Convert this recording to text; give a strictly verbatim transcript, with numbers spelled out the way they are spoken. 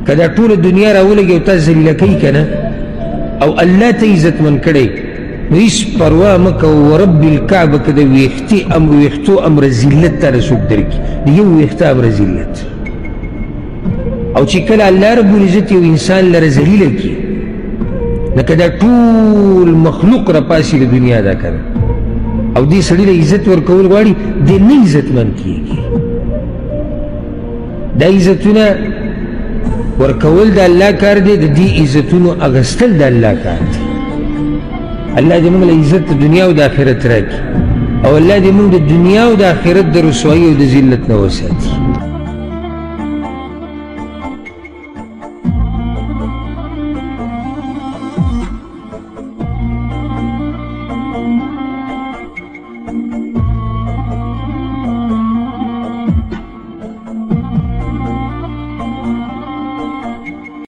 که دا ټوله دنیا راولګي او تا ذلیله کوي که نه او الله ته عزتمن کړی نو هېڅ پروا مه کوه ورب الکعبه که د ویښتې ام ویښتو امر ذلت تاله څوک درکړي د یو ویښته امر ذلت او چې کله الله رب العزت یو انسان لره ذلیله کړي لکه دا ټول مخلوق راپاسي د دنیا دا که او دې سړي له عزت ورکول غواړي دی نه عزتمن کېږي دا عزتونه ورکول د الله کار دی د دې عزتونو اغستل د الله کار دی الله دې موږ له عزت د دنیا او د آخرت راکړي او الله دې موږ د دنیا او د آخرت د رسوایي او د ذلت نه وساتي